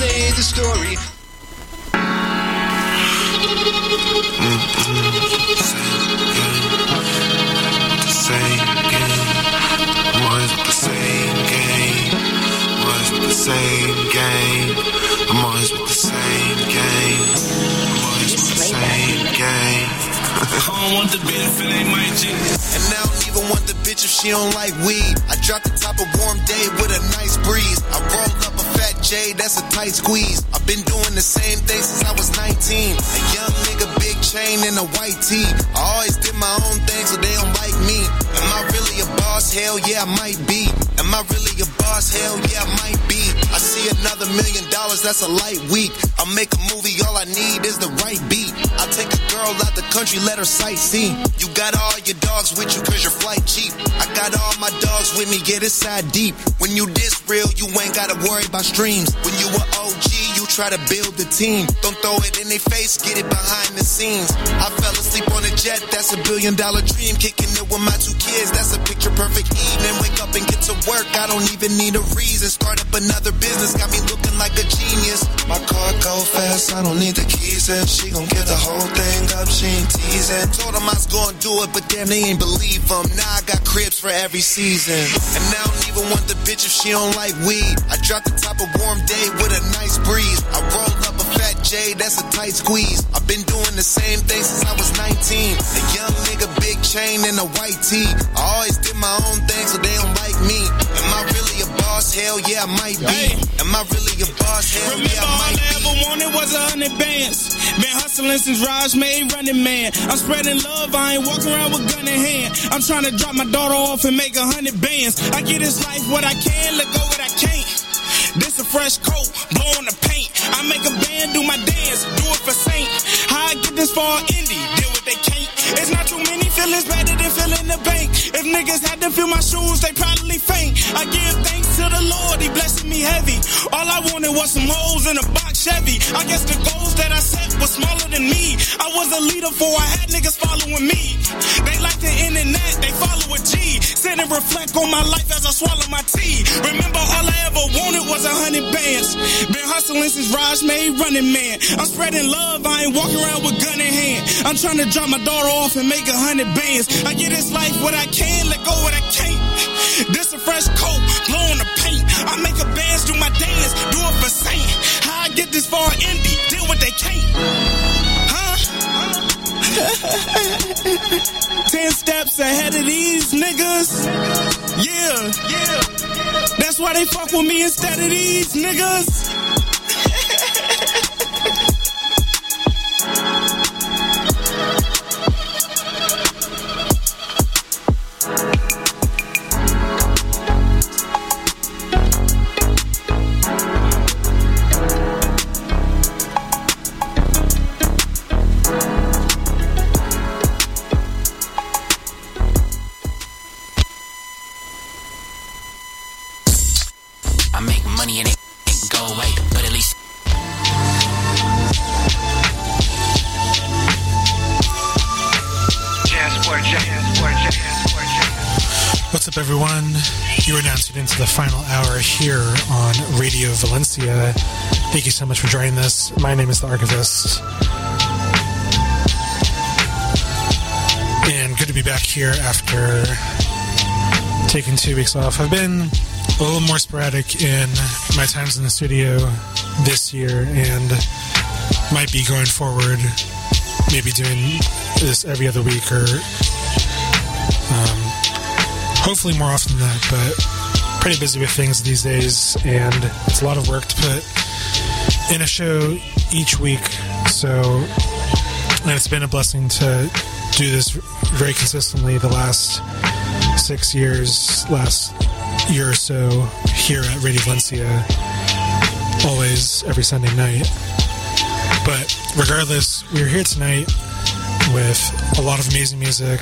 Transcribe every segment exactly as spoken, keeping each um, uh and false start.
say the story. Same game, was the same game, was the same game, I'm always with the same game, I'm always with the same game. I don't want the benefit, ain't my G. And I don't even want the bitch if she don't like weed. I drop the top of warm day with a nice breeze. I roll up a fat J, that's a tight squeeze. I've been doing the same thing since I was nineteen. A young nigga, big chain and a white tee. I always did my own thing so they don't like me. Am I really a boss? Hell yeah, I might be. Am I really a boss? Hell yeah, I might be. I see another million dollars, that's a light week. I'll make a movie, all I need is the right beat. I'll take a girl out the country, let her sightsee. You got all your dogs with you cause your flight cheap. I got all my dogs with me, get inside deep. When you this real, you ain't gotta worry about streams. When you a O G, you try to build the team. Don't throw it in their face, get it behind the scenes. I fell asleep on a jet, that's a billion dollar dream. Kicking it with my two kids, that's a picture perfect evening. Wake up and get to work, I don't even need a reason. Start up another business, got me looking like a genius. My car go fast, I don't need the keys. And she gon' get the whole thing up, she ain't teasing. Told them I was gonna do it, but damn, they ain't believe them. Now I got cribs for every season. And I don't even want the bitch if she don't like weed. I drop the top of warm day with a nice breeze. I roll up a fat J, that's a tight squeeze. I've been doing the same thing since I was nineteen. A young nigga, big chain and a white tee. I always did my own thing so they don't like me. Am I really a boss? Hell yeah, I might be. Hey. Am I really a boss? Hell Remember yeah, I might be. All I ever wanted was a hundred bands. Been hustling since Raj made Running Man. I'm spreading love, I ain't walking around with gun in hand. I'm trying to drop my daughter off and make a hundred bands. I get this life what I can, let go what I can't. This a fresh coat, blow on the paint. I make a band, do my dance, do it for Saint. How I get this far indie, deal what they can't. It's not too many feelings better than feeling the bank. If niggas had to fill my shoes, they probably faint. I give thanks to the Lord, he blessing me heavy. All I wanted was some hoes in a box Chevy. I guess the goals that I set was smaller than me. I was a leader for I had niggas following me. They like the internet, they follow a G. Sit and reflect on my life as I swallow my tea. Remember all I ever wanted was a hundred bands. Been hustling since Raj made Running Man. I'm spreading love, I ain't walking around with gun in hand. I'm trying to drop my daughter off and make a hundred bands. I get this life what I can, let go what I can't. This a fresh coat, blow on the paint. I make a bands, do my dance, do it for Saint. How I get this far indie, deal what they can't. Huh? Ten steps ahead of these niggas. Yeah, yeah. That's why they fuck with me instead of these niggas. Everyone, you are now tuned into the final hour here on Radio Valencia. Thank you so much for joining us. My name is The Archivist. And good to be back here after taking two weeks off. I've been a little more sporadic in my times in the studio this year and might be going forward, maybe doing this every other week or um, hopefully more often than that, but pretty busy with things these days, and it's a lot of work to put in a show each week. So, and it's been a blessing to do this very consistently the last six years, last year or so here at Radio Valencia, always every Sunday night. But regardless, we're here tonight with a lot of amazing music.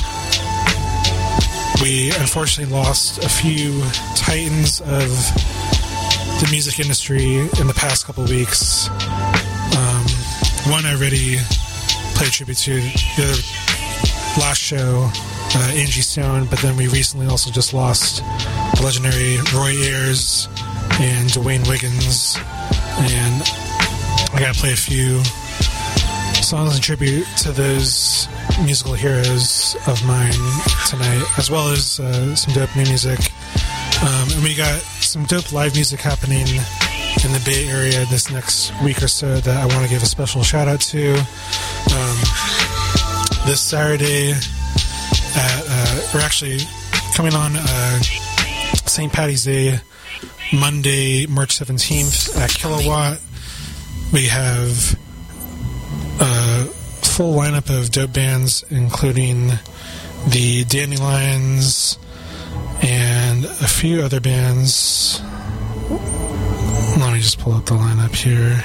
We unfortunately lost a few titans of the music industry in the past couple of weeks. Um, one I already played tribute to the other last show, uh, Angie Stone, but then we recently also just lost the legendary Roy Ayers and Dwayne Wiggins and I gotta play a few songs in tribute to those musical heroes of mine tonight, as well as uh, some dope new music. Um, and we got some dope live music happening in the Bay Area this next week or so that I want to give a special shout out to. Um, this Saturday, at, uh, or actually coming on uh, Saint Patty's Day, Monday, March seventeenth at Kilowatt, we have a full lineup of dope bands, including the Dandelions and a few other bands. Let me just pull up the lineup here.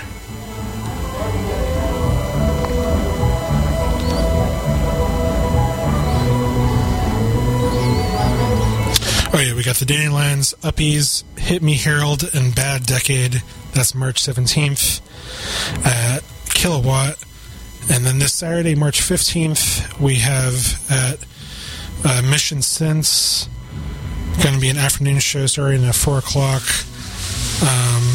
Oh yeah, we got the Dandelions, Uppies, Hit Me Herald, and Bad Decade. That's March seventeenth at Kilowatt. And then this Saturday, March fifteenth, we have at uh, Mission Sense, going to be an afternoon show starting at four o'clock. Um,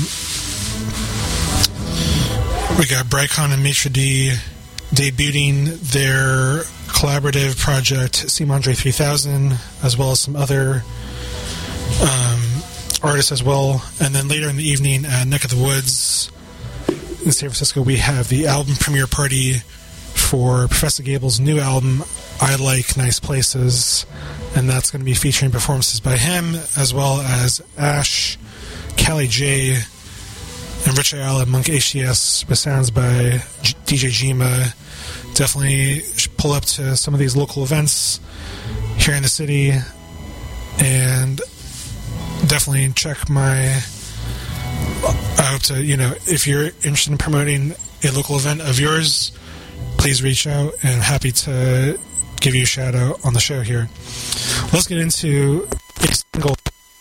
we got Brycon and Maitre D debuting their collaborative project, Simondre three thousand, as well as some other um, artists as well. And then later in the evening at Neck of the Woods in San Francisco, we have the album premiere party for Professor Gable's new album, I Like Nice Places, and that's going to be featuring performances by him, as well as Ash, Callie J, and Rich Ayala, Monk H D S, with sounds by D J Jima. Definitely pull up to some of these local events here in the city, and definitely check my... I hope to, you know, if you're interested in promoting a local event of yours, please reach out, and I'm happy to give you a shout out on the show here. Let's get into a single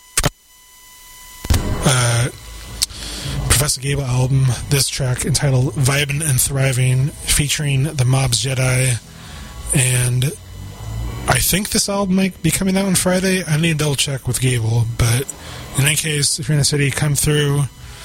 uh, Professor Gable album, this track entitled Vibin' and Thriving, featuring the Mob's Jedi, and I think this album might be coming out on Friday. I need to double check with Gable, but in any case, if you're in the city, come through.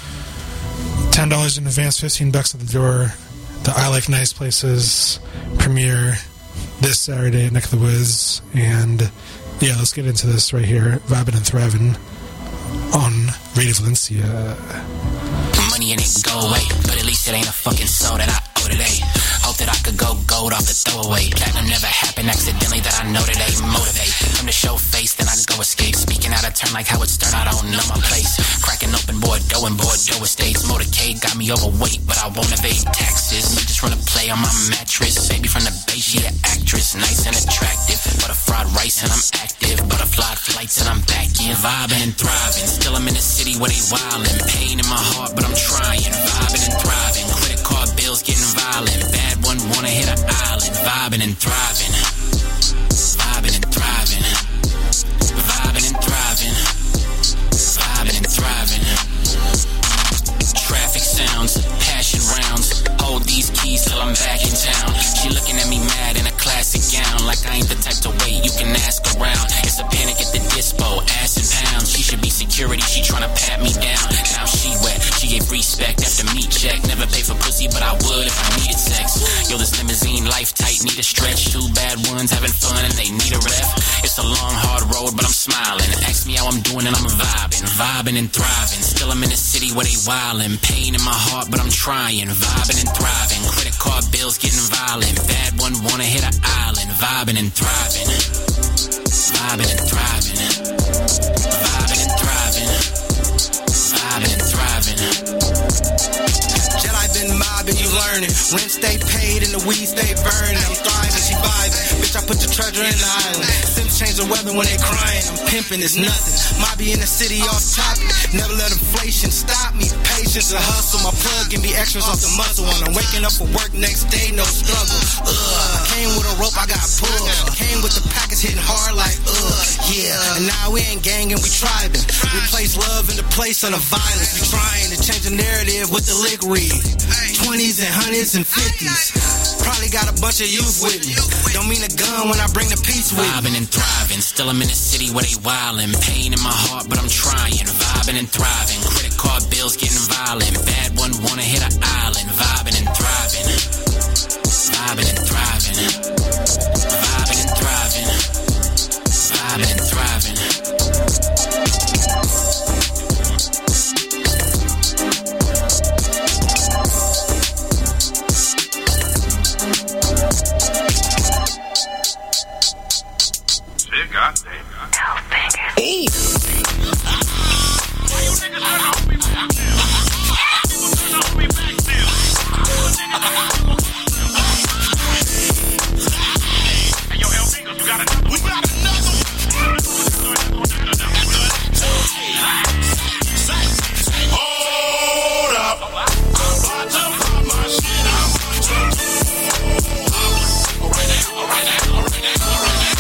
ten dollars in advance, fifteen bucks at the door. The I Like Nice Places premiere this Saturday at Neck of the Woods. And yeah, let's get into this right here. Vibin' and Thriving on Radio Valencia. Money and it go away, but at least it ain't a fucking soul that I owe today. Hope that I could go gold off the throwaway. Platinum never happened accidentally, that I know today. Motivate, come to show face, then I go escape. Speaking out of turn like how it stern, I don't know my place. Cracking open Bordeaux and Bordeaux estates. Motorcade got me overweight, but I won't evade taxes. You just run a play on my mattress. Baby from the base, she an actress, nice and attractive. Butterfried rice and I'm active. Butterfly flights and I'm back in. Vibing and thriving, still I'm in the city where they wildin'. Pain in my heart, but I'm trying. Vibing and thriving, credit card bills getting violent. Bad one wanna hit an island. Vibing and thriving, vibing and thriving, vibing and thriving, vibing and thriving. Traffic sounds, passion rounds. Hold these keys till I'm back in town. She looking at me mad in a classic gown, like I ain't the type to wait, you can ask around. It's a panic at the dispo, ass and pounds. She should be security, she tryna pat me down. Now she wet, she gave respect after meat check. Never pay for pussy, but I would if I needed sex. Yo, this limousine life tight, need a stretch. Two bad ones having fun and they need a ref. It's a long, hard road, but I'm smiling. Ask me how I'm doing and I'm vibing, vibing and thriving. Still I'm in the city where they wildin'. Pain in my heart, but I'm trying. Vibing and thriving. Credit card bills getting violent. Bad one wanna hit an island. Vibing and thriving. Vibing and thriving. Vibing and thriving. Vibing and thriving. Jedi been mobbing, you learning. Rent stay paid and the weed stay burning. I'm thriving, she vibing. Bitch, I put the treasure in the island. Sims change the weather when they crying. I'm pimping, it's nothing. Mobby in the city off topic. Never let inflation stop me. Patience and hustle. My plug can be extras off the muscle. When I'm waking up for work next day, no struggle. Ugh. I came with a rope, I got pulled. I came with the package hitting hard like ugh. Yeah. And now we ain't gangin', we thriving. Replace love in the place of the violence. We trying to change the narrative with the lick read. Twenties and hundreds and fifties. Probably got a bunch of youth with me. Don't mean a gun when I bring the peace with me. Vibing and thriving. Still I'm in the city where they wildin'. Pain in my heart, but I'm trying. Vibing and thriving. Credit card car bills getting violent. Bad one wanna hit an island. Vibing and thriving. Vibing and thriving. Vibing and thriving. Vibing and thriving. Hey. Why you niggas turn off me back then? People turn off me back then. Hey, yo, El Fingers, you got another one. We got another one. Hold up. I'm about to pop my shit out. All right now, all right now, all right now, all right now.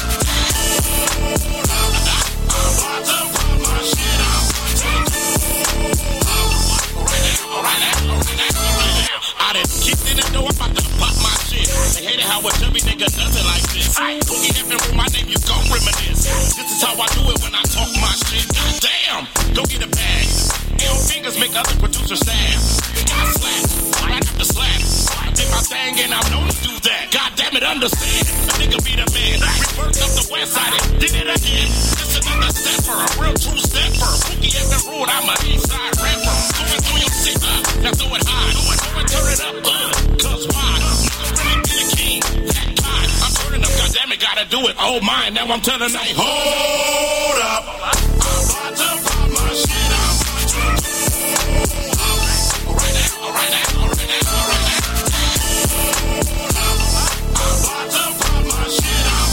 I done kicked in the door, I'm about to pop my shit. They hate it how a chubby nigga does it like this. Boogie F M with my name, you gon' reminisce. This is how I do it when I talk my shit. God damn, go get a bag. L Fingers make other producers sad. I slap, right after slap. I did my thing and I'm known to do that. God damn it, understand. A nigga be the man. Reverse up the west side and did it again. This another stepper, a real true stepper. Boogie F M rude, I'm a east side rapper. Going through your shit up, now do it high. Do it, do it, turn it up, uh, cause why? Nigga really be the king, that guy. I'm turning up, goddammit, gotta do it. Oh my, now I'm telling them, hold up. I'm about to pop my shit out. Alright now, alright now, alright now, alright now. I'm about to pop my shit out.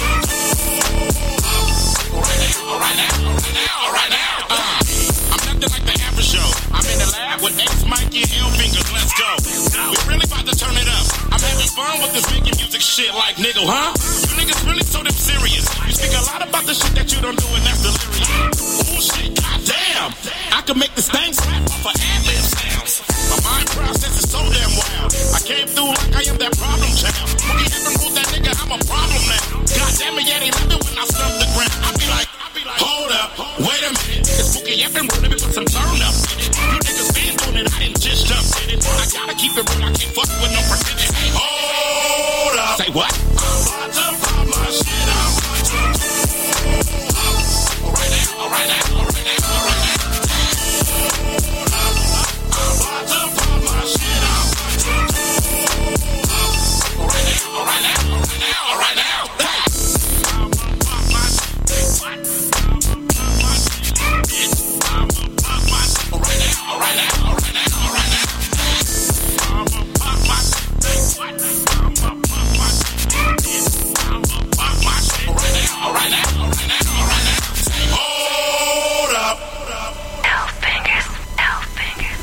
Alright now, alright now, alright now, alright now. Uh, I'm nothing like the average show. I'm in the lab with X, Mikey, and L Fingers. Let's go. We're really about to turn it up. I'm having fun with this making music shit like nigga, huh? You niggas really so damn serious. You speak a lot about the shit that you don't do, and that's delirious. Oh shit, goddamn. I can make this thing slap off of ad-lib sounds. My mind process is so damn wild. I came through like I am that problem child. Boogie never moved that nigga, I'm a problem now. Goddamn it, yeah, they love it when I stump the ground. I be like, hold up, wait a minute. It's Boogie F M, let me put some turn up in it. You niggas been doing it, I didn't just jump in it. I gotta keep it real, I can't fuck with no pretending. Hey, hold up. Say what? I'm about to pop my shit out. Alright now, alright now, alright now, alright now. I'm about to pop my shit out. Alright now, alright now, alright now, alright now. I'm gonna pop my shit. What? I'm gonna pop my shit. I'm gonna pop my shit. Alright now, alright now, alright now, alright now. I'm gonna pop my shit. What? I'm gonna pop my shit. I'm gonna pop my shit. Alright now, alright now, alright now, alright now. Hold up. L Fingers, L Fingers.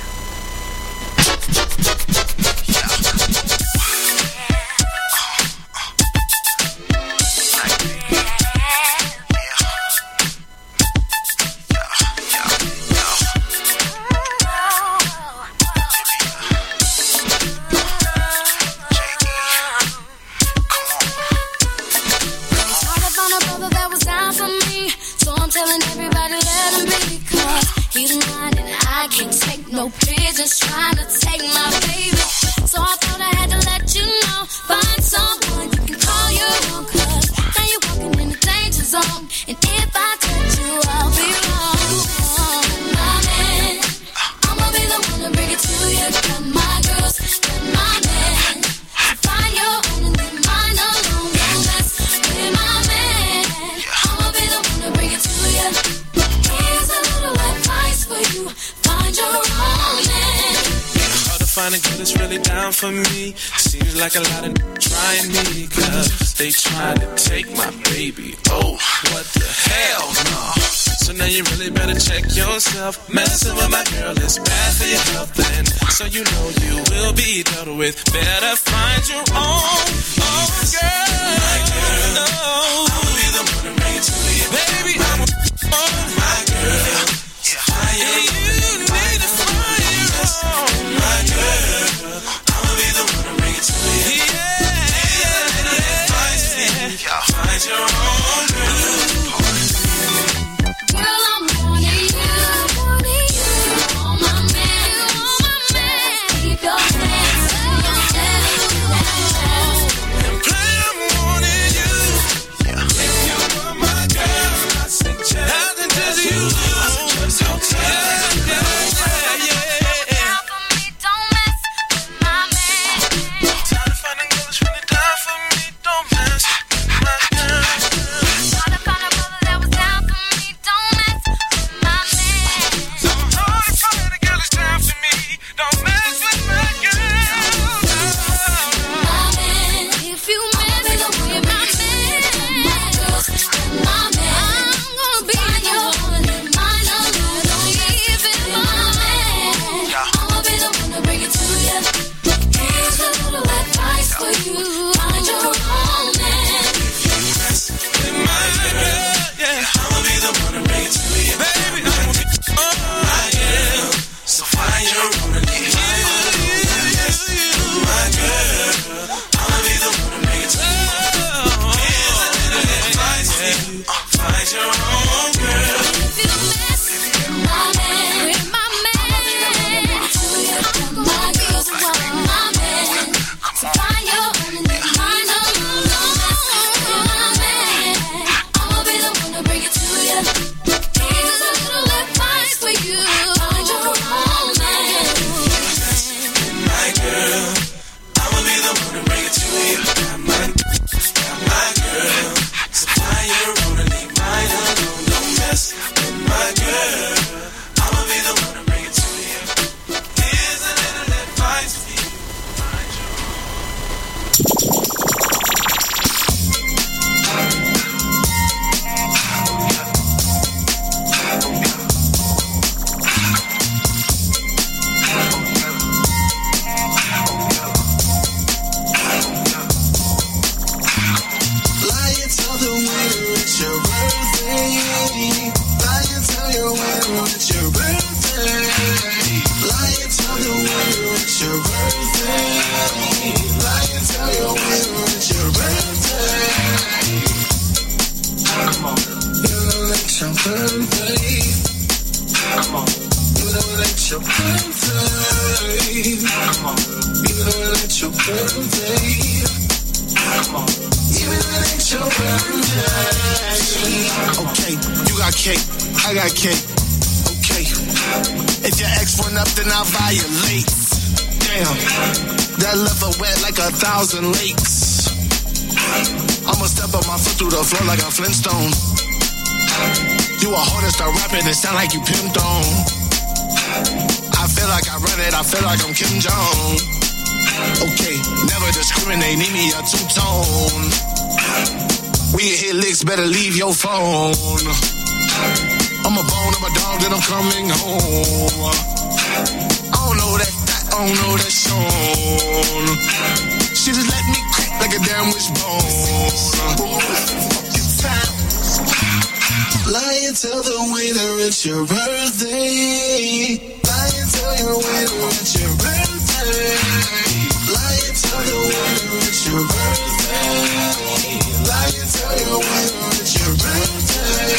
No business trying to take my baby. So I thought I had to let you know. Find someone you can call your own. Cause now you're walking in the danger zone. And if I touch you, I'll be wrong. My man, I'ma be the one to bring it to you. Got my girls, got my man. Find your own and leave mine alone. Don't mess with my man. I'ma be the one to bring it to you. Here's a little advice for you. Find your own man. Hard to find a girl that's really down for me. Seems like a lot of n- trying me, cause they trying to take my baby. Oh, what the hell, no. So now you really better check yourself. Messing with my girl is bad for your health, and so you know you will be dealt with. Better find your own, own girl. My girl, no. I'ma be the one to bring it to you. Baby, I'm a own my girl. Yeah, you need to find your own, my girl. I'ma be the one to bring it to you. Yeah, yeah, yeah. Find your own girl. Girl, I'm wanting you. birthday. Come on. Even though it ain't your birthday. Come on. Even though it ain't your birthday. Come on. Even though it ain't your birthday. Okay, you got cake, I got cake. Okay. If your ex went up, then I'll violate. Damn. That left her wet like a thousand lakes. I'ma step up my foot through the floor like a Flintstone. You a hoe that start rapping and sound like you pimped on. I feel like I run it, I feel like I'm Kim Jong. Okay, never discriminate, need me a two-tone. When you hit licks, better leave your phone. I'm a bone, I'm a dog, then I'm coming home. I don't know that, I don't know that song. She just let me crack like a damn wishbone. Lie and tell the waiter it's your birthday. Lie and tell your waiter it's your birthday. Lie and tell the waiter it's your birthday. Lie and tell your waiter it's your birthday.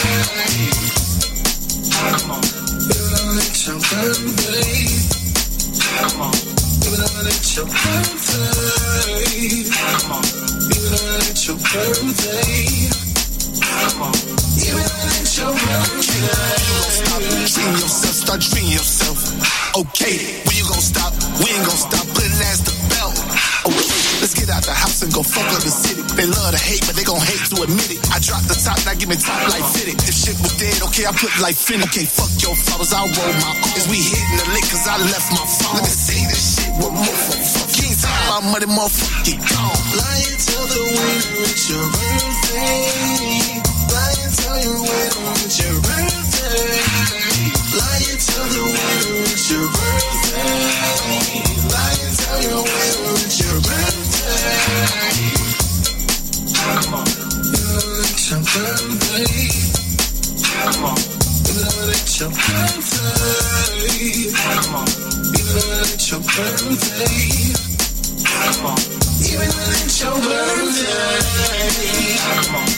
Come on. Even though it's your birthday. Come on. Even though it's your birthday. Come on. Even though it's your birthday. Come on. Even though it's your birthday. Stop, dream yourself, start dreaming yourself. Okay, when you gon' stop? We ain't gon' stop, put an ass to belt. Okay, let's get out the house and go fuck up the city. They love to hate, but they gon' hate to admit it. I dropped the top, now give me top like fitted. If shit was dead, okay, I put like fin. Okay, fuck your flowers, I'll roll my own. Is we hitting the lick cause I left my phone. Let me say this shit with more for fuck. You ain't talking about money, motherfucker, get gone. Lie and tell the waiter it's your birthday. Lie and tell your waiter it's your birthday. Lie and tell the waiter it's your birthday. Lie and tell your waiter it's your birthday. Come on. You know it's your birthday. Come on. You know it's your birthday. Come on. You know it's your birthday. Come on. Even when it's your birthday. Come on.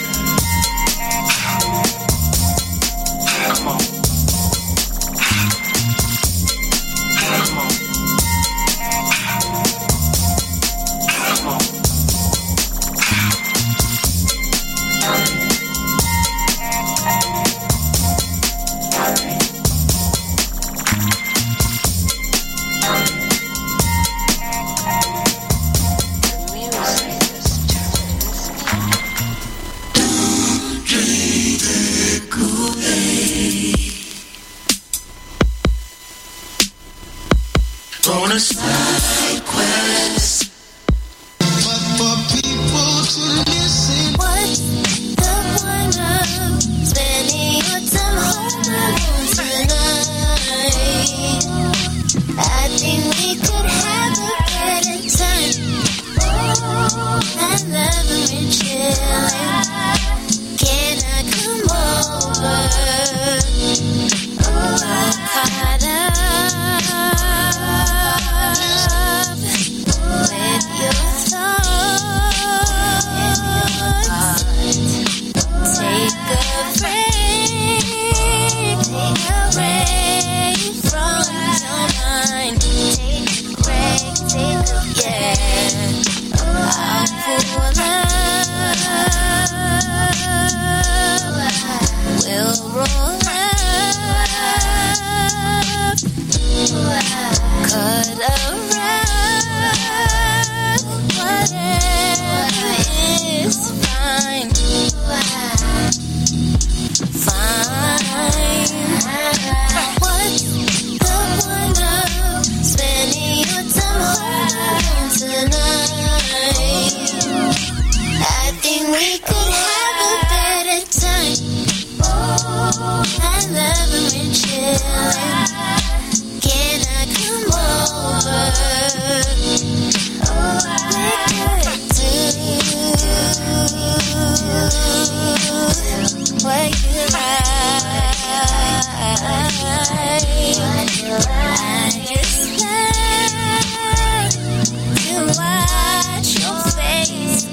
Come on. Come on. Come on. On a side quest, but for people to listen. What's the point of spending your time home alone tonight? I think we could have a better time. Oh, I love and chilling. Can I come over? Oh, I'm caught up.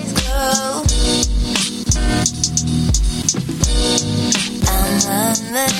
I'm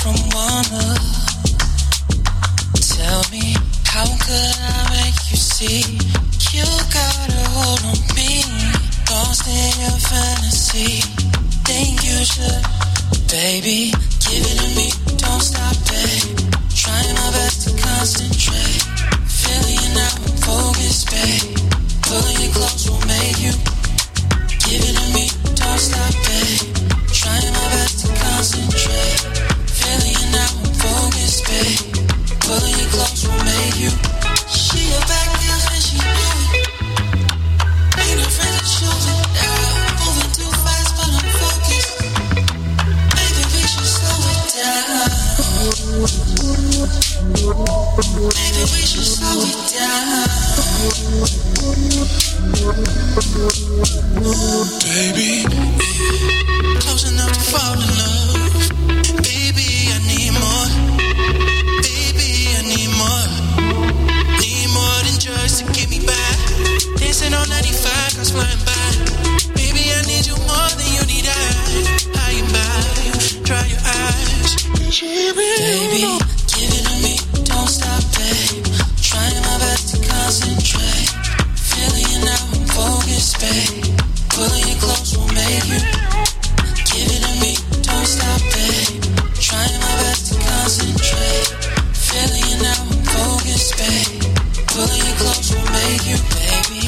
from one love. Tell me, how could I make you see? You got a hold on me, lost in your fantasy. Think you should, baby, give it to me, don't stop, babe. Trying my best to concentrate, feeling you now in focus, babe. Pulling you close will make you. Give it to me, don't stop, babe. Trying my best to concentrate, feeling you now in focus, babe. Pulling you close will make you. She a back girl and she know it. Ain't no friend that shows it. Yeah, moving too fast, but I'm focused. Maybe we should slow it down. Maybe we should slow it down. Baby, close enough to fall in love. Baby, I need more. Baby, I need more. Need more than drugs to get me by. Dancing on ninety-five, cars flying by. Baby, I need you more than you need I. High and by, dry your eyes. Baby, give it to me, don't stop, babe. Trying my best to concentrate. Feeling you now in focus, babe. Pulling you close will make you. Give it to me, don't stop, babe. Trying my best to concentrate. Feeling you now in focus, babe. Pulling you close will make you, baby.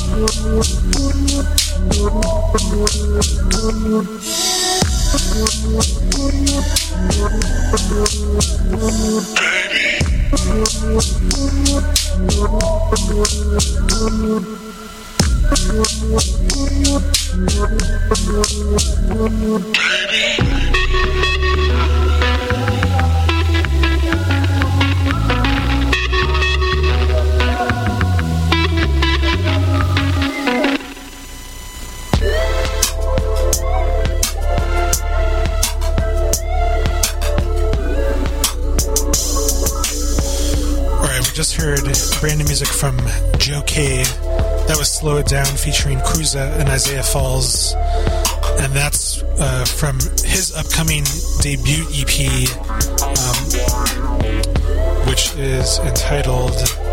Just heard brand new music from Joe K. That was Slow It Down featuring Cruza and Isaiah Falls. And that's uh, from his upcoming debut E P, um, which is entitled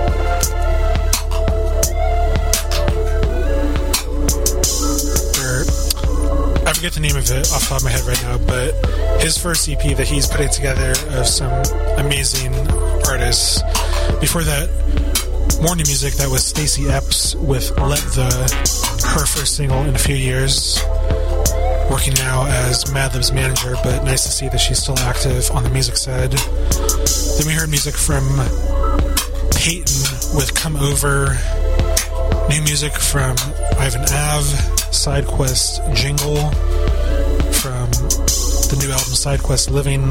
or, I forget the name of it off the top of my head right now, but his first E P that he's putting together of some amazing artists. Before that, more new music. That was Stacey Epps with Let The, her first single in a few years. Working now as Madlib's manager, but nice to see that she's still active on the music side. Then we heard music from Peyton with Come Over. New music from Ivan Ave, SideQuest Jingle from the new album SideQuest Living.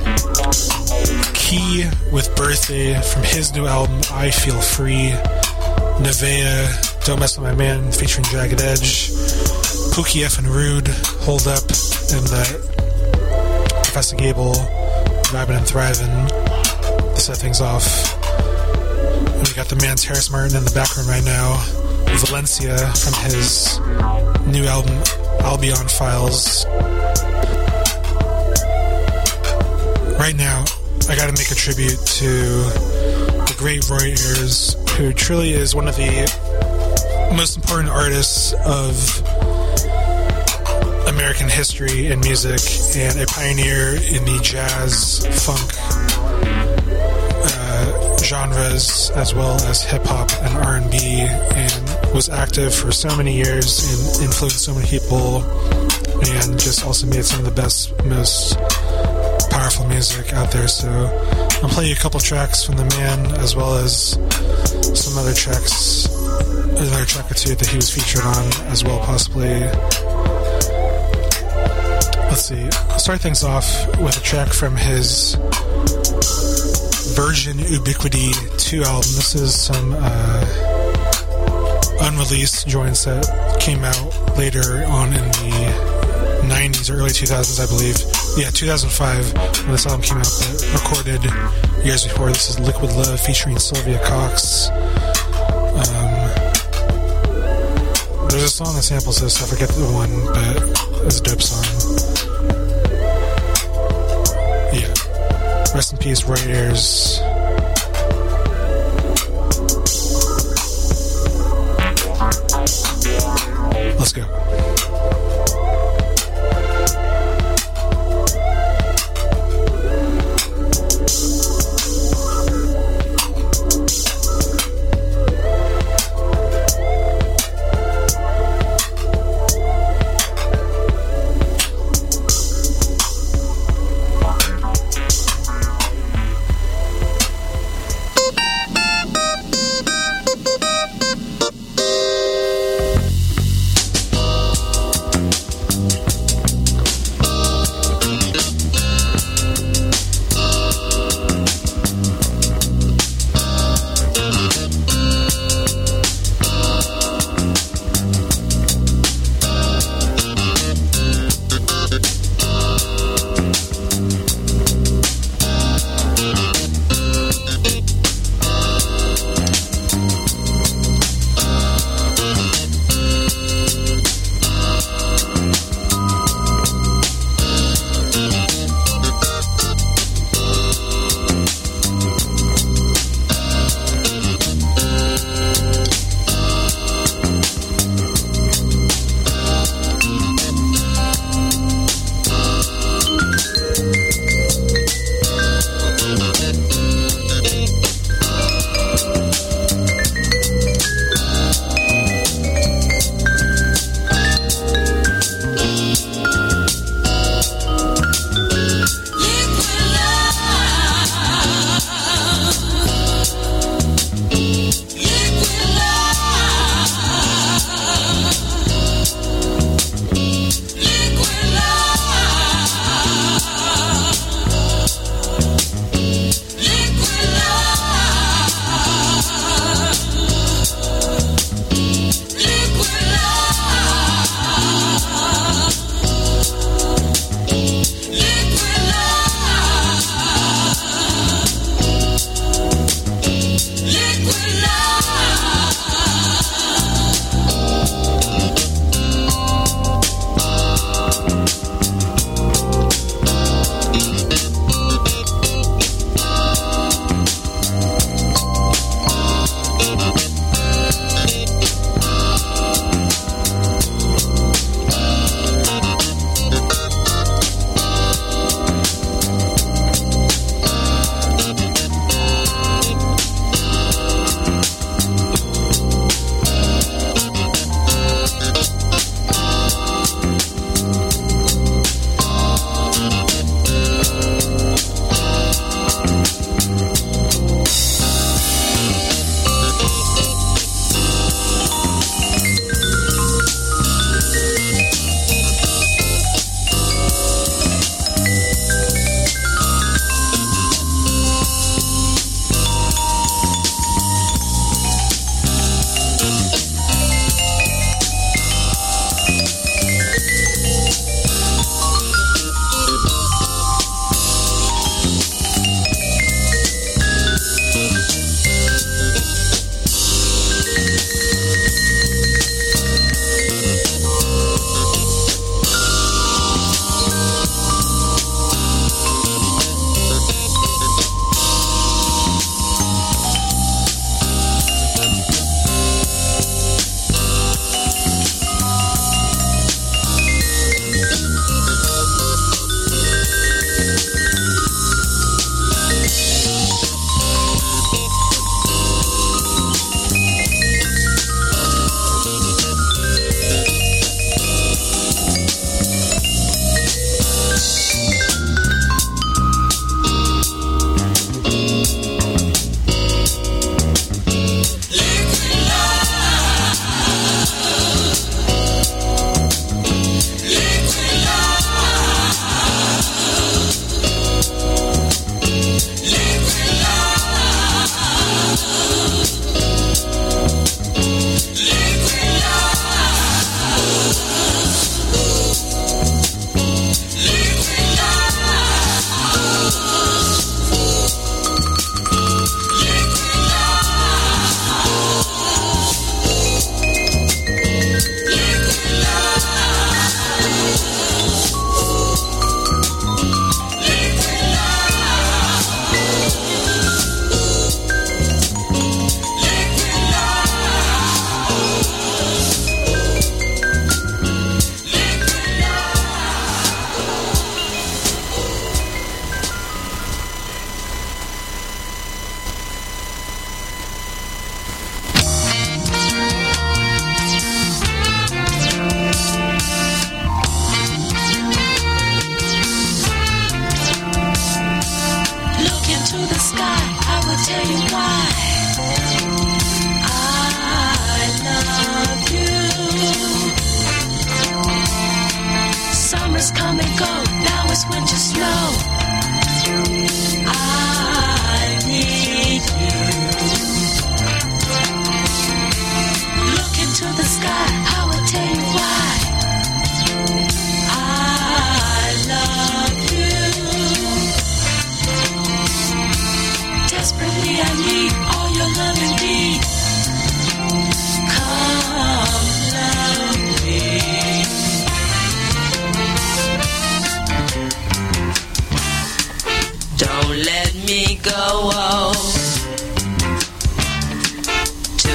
Key with Birthday from his new album I Feel Free. Nevea, Don't Mess With My Man featuring Jagged Edge. Pookie F and Rude, Hold Up, and that Professor Gable, Vibin' and Thrivin' to set things off. And we got the man Terrace Martin in the background right now. Valencia from his new album Albion Files. Right now, I gotta make a tribute to the great Roy Ayers, who truly is one of the most important artists of American history and music, and a pioneer in the jazz, funk uh, genres, as well as hip-hop and R and B, and was active for so many years and influenced so many people, and just also made some of the best, most powerful music out there. So I'll play you a couple tracks from the man, as well as some other tracks, another track or two that he was featured on as well, possibly. Let's see, I'll start things off with a track from his Virgin Ubiquity two album. This is some uh, unreleased joints that came out later on in the nineties or early two thousands, I believe. Yeah, two thousand five when this album came out, but recorded years before. This is Liquid Love featuring Sylvia Cox. Um, there's a song that samples this, I forget the one, but it's a dope song. Yeah. Rest in peace, Roy Ayers. Let's go.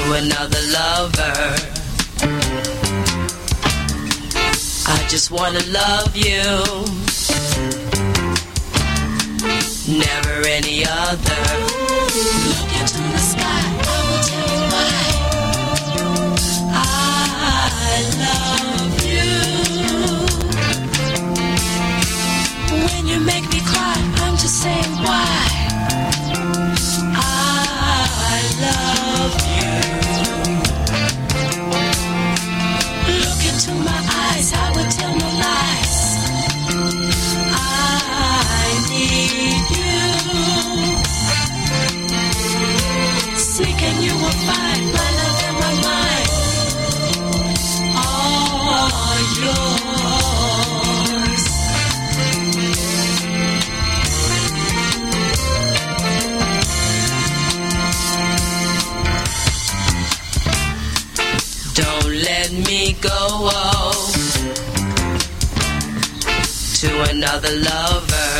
another lover. I just wanna love you, never any other. Look into the sky, I will tell you why. I love you. When you make me cry, I'm just saying why. I love you. Look into my eyes, I will tell no lies. I need you. Seek and you will find my love and my mind. All yours. Don't let me go to another lover.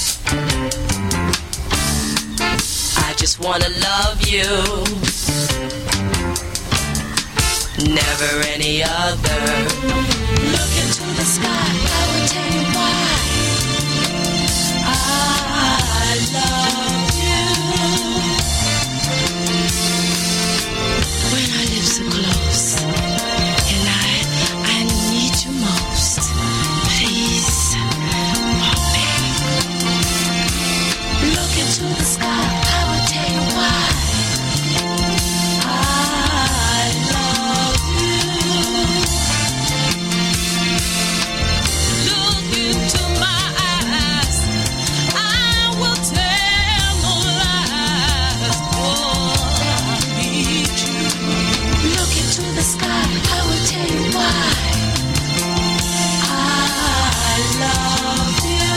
I just wanna love you, never any other. Look into the sky, I will tell you why. I love you. When our lips are close, and I, I need you most. Please, hold me. Look into the sky, I will tell you why. I love you. Look into my eyes, I will tell no lies. Oh, I need you. Look into the sky, I will tell you why. I love you.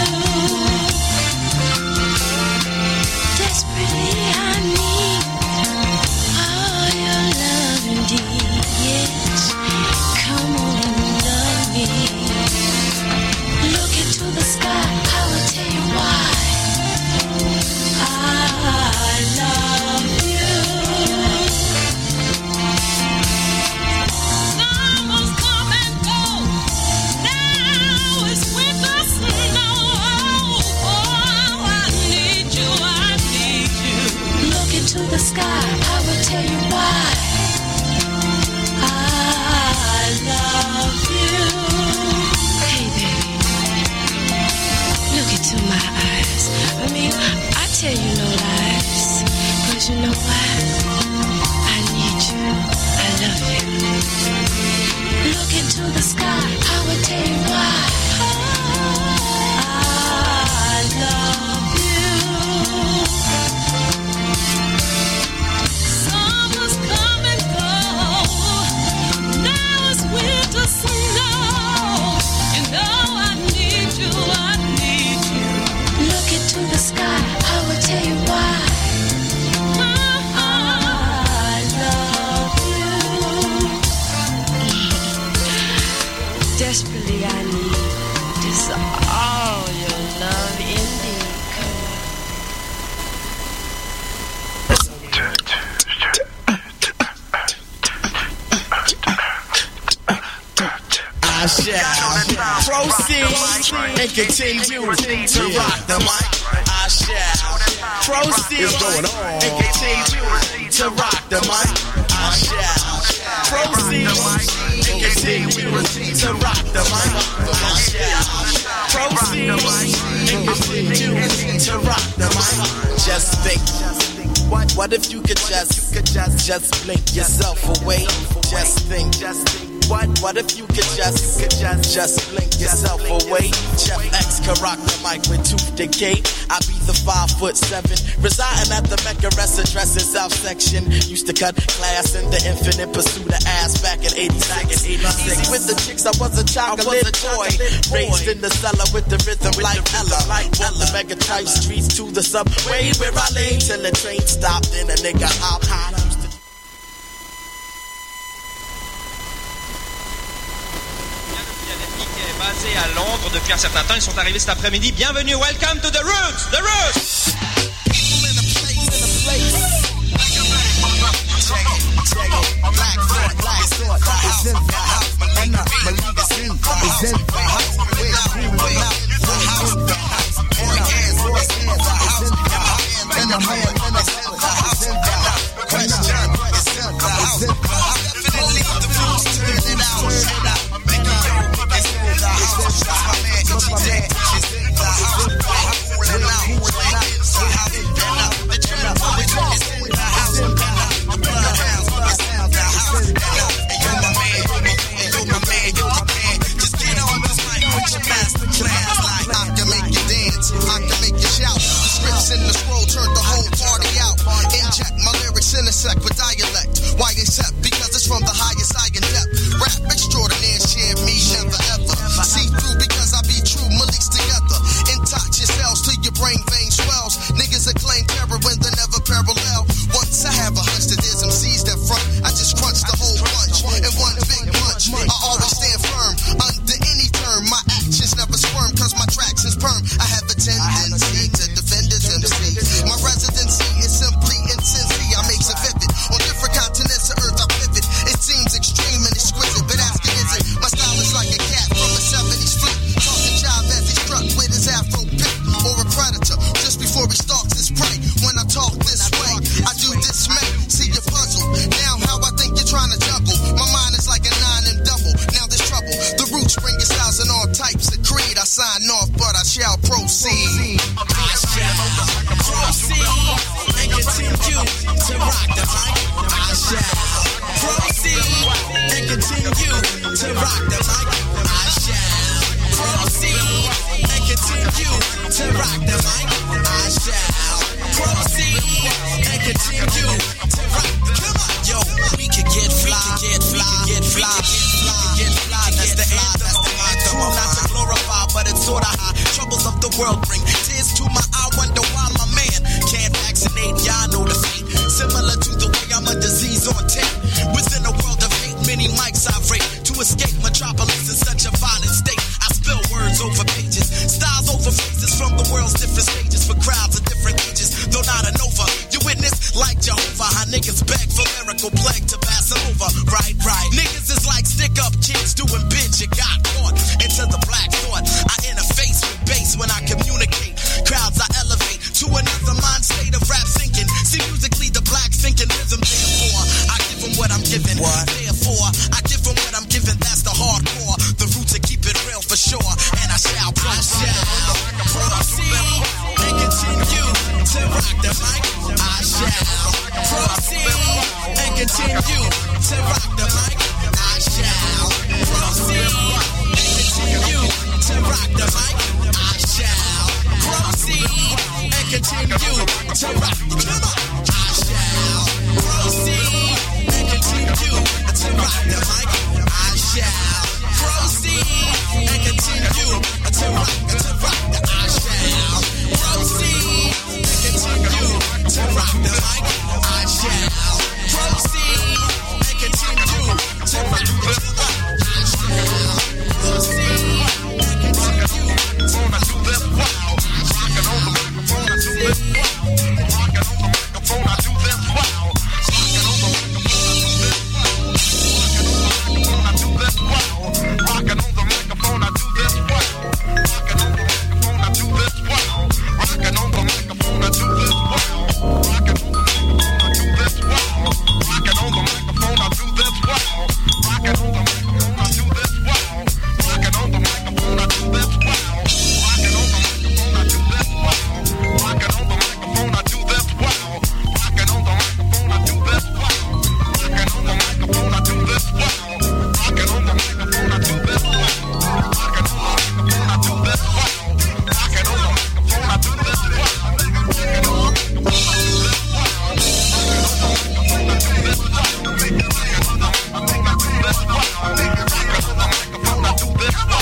Desperately I need all your love indeed. Yes, come on and love me. Look into the sky, I will tell you why. I love you. Summer's come and go. Now it's winter snow. Oh, I need you, I need you. Look into the sky, I will tell you why. I love you. Hey, baby, look into my eyes. I mean, I tell you no lies. Cause you know why? I need you. I love you. Look into the sky, I will tell you why. I love you. Summer's come and go. Now it's winter snow. You know I need you, I need you. Look into the sky, I will tell you why. I love you. Desperately I need this all your love indeed. Come on. I shall proceed and continue to rock the mic. I shall proceed and continue to rock the mic. I shall proceed and continue to rock the mic. I shall proceed and continue to rock the mic. Just think. What, what if you could just, just, just blink yourself away? Just think, just think. What, what if you could just, could just, just blink yourself away? Chef X can rock the mic with tooth decay. I be the five foot seven, residing at the Mecca rest address in South Section. Used to cut class in the infinite pursuit of ass back in eighty-six. Easy with the chicks, I was a chocolate boy. Raised in the cellar with the rhythm like Ella. Walked the mega type streets to the subway where I lay till the train stopped and a nigga hopped high. Basé à Londres depuis un certain temps, ils sont arrivés cet après-midi. Bienvenue, welcome to the Roots, the Roots. architect with dialect. Why accept? Because it's from the highest high in depth. Rap extraordinaire, share me, never ever. See through because I be true, Malik's together. Intox yourselves till your brain vein swells. Niggas that claim terror when they're never parallel. Once I have a hunch that there's M Cs that front, I just crunch the whole bunch in one big munch. I always stand firm under any term. My actions never squirm cause my tractions perm. I have a tendency to defend his M C. My residency is simply intensity. I make it vivid. On different continents of earth I pivot. It seems extreme and exquisite, but ask it isn't. My style is like a cat from a seventies flip. Talking jive as he struck with his afro pick. Or a predator just before he stalks his prey. When I talk this way, I do dismay. See you puzzled. Now how I think you're trying to juggle. My mind is like a nine and double. Now there's trouble. The roots bring your styles in all types of creed. I sign off, but I shall proceed. I shall proceed and continue to rock the mic. I shall proceed and continue to rock the mic. I shall proceed and continue to rock the mic. I shall proceed and continue to rock the mic. Yo, we can get fly, get fly, get fly, get fly. That's the aim, that's the anthem. Not to glorify, but it's sorta high. Troubles of the world bring tears to my eye. Wonder why my man can't vaccinate. Y'all know the fate. Similar to the way I'm a disease on tape. Within a world of hate, many mics I rate. To escape metropolis in such a violent state. I spill words over pages, styles over faces from the world's different stages for crowds of different ages. Though not an over, you witness like Jehovah. How niggas beg for miracle plague to pass them over. Right, right. Niggas is like stick up kids doing bitch. You got caught into the black thought. I interface with bass when I communicate. Crowds I elevate to another mind state of rap thinking. See musically the black thinking rhythm. Therefore, I give them what I'm giving. What? Therefore, I give them what I'm giving. That's the hardcore. The roots to keep it real for sure. And I shall proceed and continue to rock the mic. I shall proceed and continue to rock the mic. I shall proceed and continue to rock the mic. I shall proceed and continue to rock the mic. I shall proceed and continue to rock the mic. I shall proceed and continue to rock to rock the. I shall proceed and continue to rock the mic. I shall proceed and continue to rock the mic. I shall proceed and continue to rock the mic. Rockin' on the microphone, I do this well. Rockin' on the microphone, I do this well. Rockin' on the microphone, I do this well. Rockin' on the microphone, I do this well. Rockin' on the microphone, I do this well. Rockin' on the microphone, I do this well. Rockin' on the microphone, I do this well. Rockin' on the microphone, I do this well. Rockin' on the microphone, I do this well. Rockin' on the microphone, I do this well. Rockin' on the microphone, I do this well. Rockin' on the microphone, I do this well. Rockin' on the microphone, I do this well. Rockin' on the microphone, I do this well. Rockin' on the microphone, I do this well. Rockin' on the microphone, I do this well. Rockin' on the microphone, I do this well. Rockin' on the microphone, I do this well. Rockin' on the microphone, I do this well. Rockin' on the microphone, I do this well. Rockin' on the microphone, I do this well.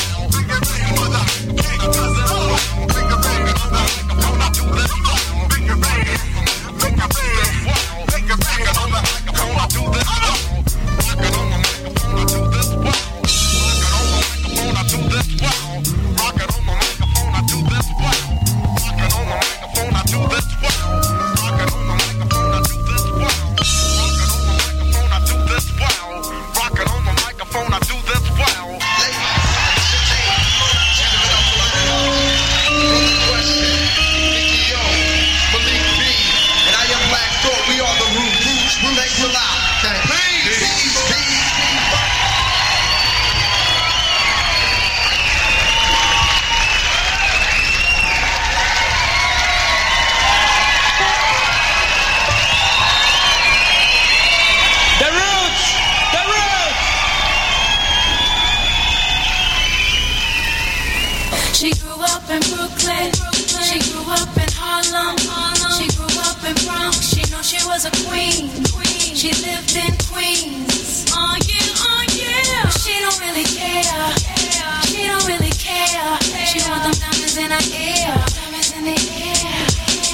She grew up in Brooklyn. She grew up in Harlem. She grew up in Bronx. She knew she was a queen. She lived in Queens. Oh yeah, oh yeah. She don't really care. She don't really care. She want them diamonds in her ear. Diamonds in the air.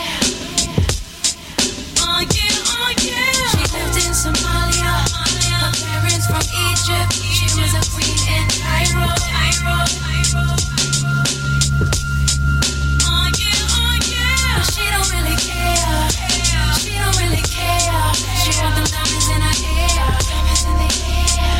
Oh yeah, oh yeah. She lived in Somalia. Her parents from Egypt. She was a queen in Cairo. Cairo. Oh yeah, oh yeah. But she don't really care. She don't really care. She want them diamonds in her ear. Diamonds in the air.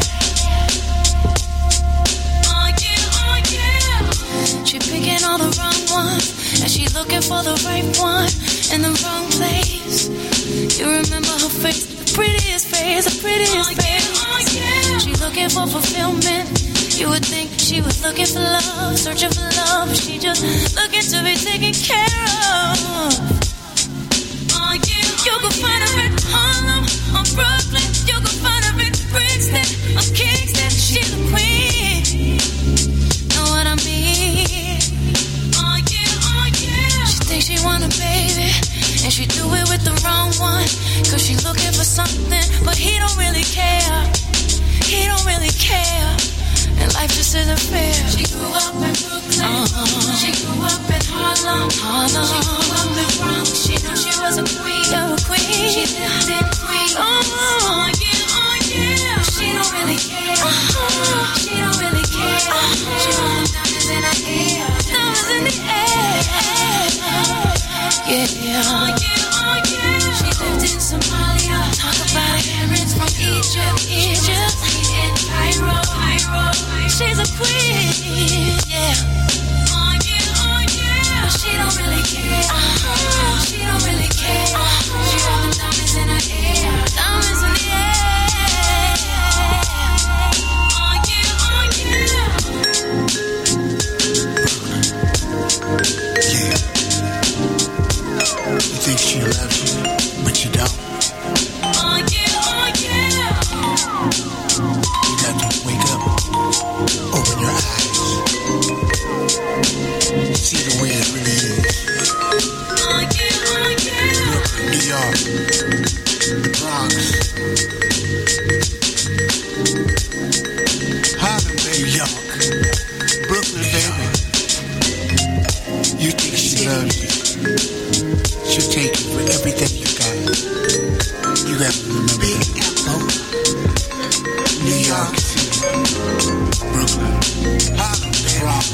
Oh yeah, oh yeah. She picking all the wrong ones, and she looking for the right one in the wrong place. You remember her face, the prettiest face, the prettiest face. Oh yeah. She looking for fulfillment. You would think she was looking for love, searching for love, but she just looking to be taken care of. Oh yeah. You can find her in Harlem or Brooklyn. You can find her in Brixton or Kingston. She's a queen. Know what I mean? Oh yeah, oh yeah. She thinks she want a baby, and she do it with the wrong one. Cause she looking for something, but he don't really care. He don't really care. And life just isn't fair. She grew up in Brooklyn. Uh-huh. She grew up in Harlem. Harlem. She grew up in Bronx. She knew she was a queen. You're a queen. She lived in Queens. Oh, oh yeah, oh yeah. She don't really care. Uh-huh. She don't really care. Uh-huh. She want them diamonds in her ear. Diamonds in the air. Yeah, yeah. Oh yeah, oh yeah. She lived in Somalia. Talk about her parents from Egypt. Egypt. In Cairo. Cairo. She's a queen, yeah. Oh yeah, oh yeah. But she don't really care. Uh-huh. She don't really care. Uh-huh. She got them diamonds in her ear. Diamonds in the air. Oh yeah, oh yeah. Yeah. You think she loves you, but you don't. Oh yeah, oh yeah. You got to wake up. Open your eyes. See the way it really is. Oh yeah, oh yeah. New York, the Bronx, Harlem, New York, Brooklyn, baby. You think she loves you? She'll take you for everything you got. You got to remember Big Apple, New York City, Brooklyn, Harlem, Bronx.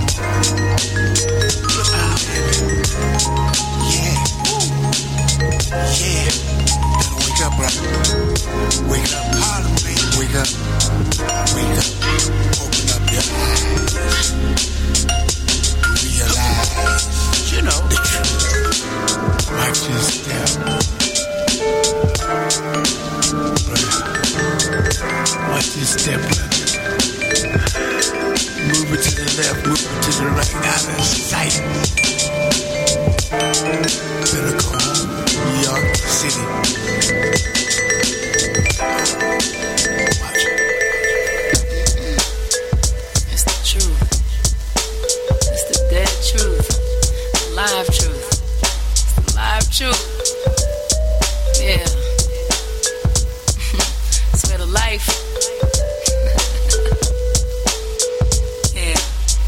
Look out, baby. Yeah. Yeah. Better wake up, brother. Wake up, Harlem, baby. Wake up. Wake up. Open up your eyes. Realize, you know, the truth. Watch your step. Watch your step, brother. Move it to the left, move it to the right, out of sight. Better go home, New York City. Watch it. It's the truth. It's the dead truth. The live truth. It's the live truth. Yeah. Swear to life. Yeah.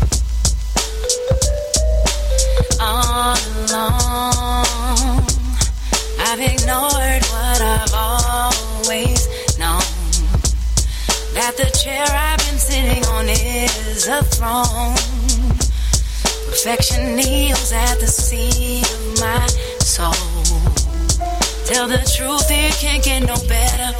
All along, I've ignored what I've always known. That the chair I've been sitting on is a throne. Perfection kneels at the seat of my soul. Tell the truth, it can't get no better.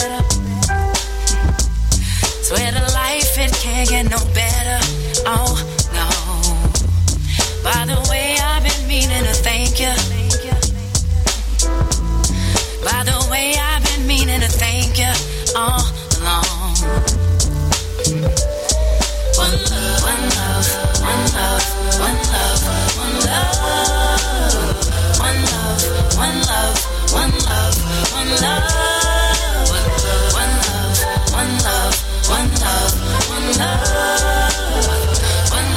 Swear to life, it can't get no better. Oh, no. By the way, I've been meaning to thank you. By the way, I've been meaning to thank you all along. One love, one love, one love, one love, one love. One love, one love, one love, one love. One love, one love, one love, one love. One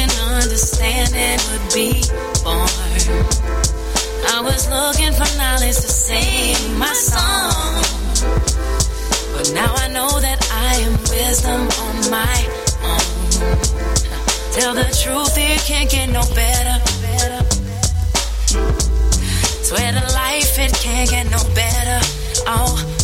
hoping understanding would be born. I was looking for knowledge to sing my song, but now I know that I am wisdom on my own. Tell the truth, it can't get no better. Swear to life, it can't get no better. Oh.